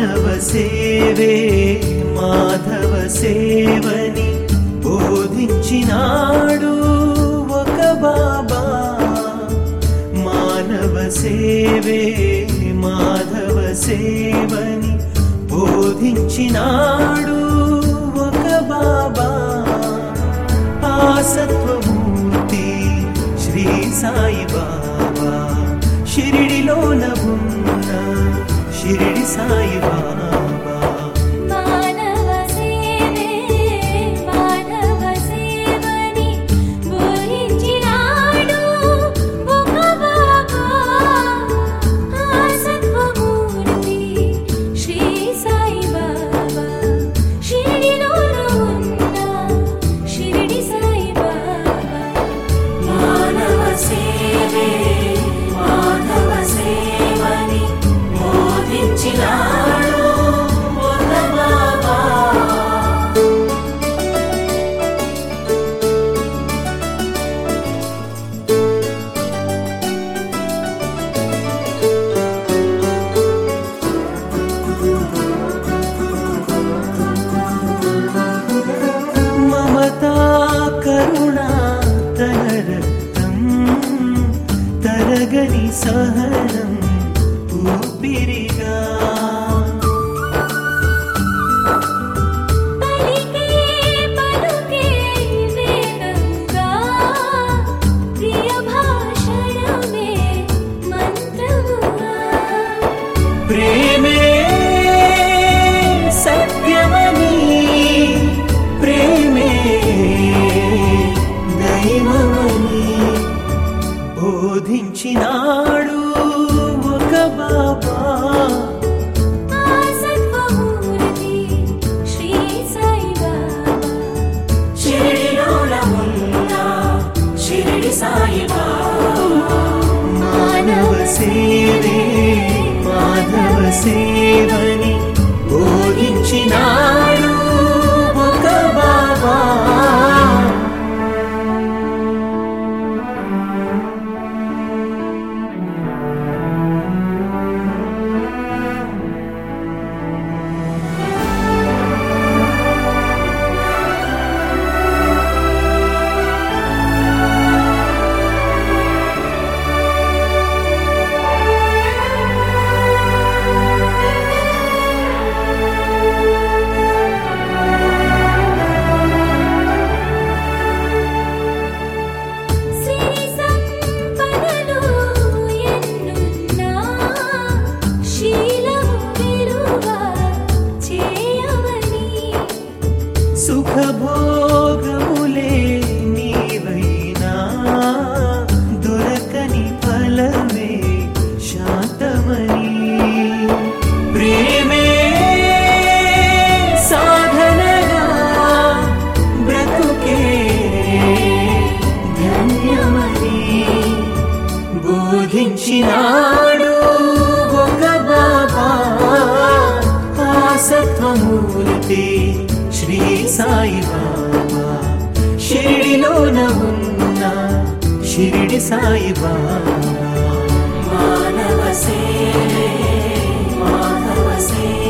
మానవ సేవే మాధవ సేవని బోధించినాడు ఒక బాబా. మానవ సేవే మాధవ సేవని బోధించినాడు ఒక బాబా. ఆ సత్వమూర్తి శ్రీ సాయి బాబా, షిరిడిలోన ఉన్న షిరిడి సాయి బాబా. తరగని సహనం ఊపిరిగా ప్రేమే సత్యమని, ప్రేమే దైవమని బోధించినాడు ఒక బాబా. షిరిడిలోన ఉన్న షిరిడి సాయి బాబా. మానవ సేవే మాధవ సేవని బోధించినాడు ఒక బాబా. సుఖభోగములే నీవైనా దొరకని ఫలమే శాంతమని, ప్రేమే సాధనగా బ్రతుకే ధన్యమని బోధించినాడు ఒక బాబా. ఆ సత్వమూర్తి శ్రీ సాయి బాబా, షిరిడిలోన ఉన్న షిరిడి సాయి బాబా. మానవ సేవే మాధవ సేవ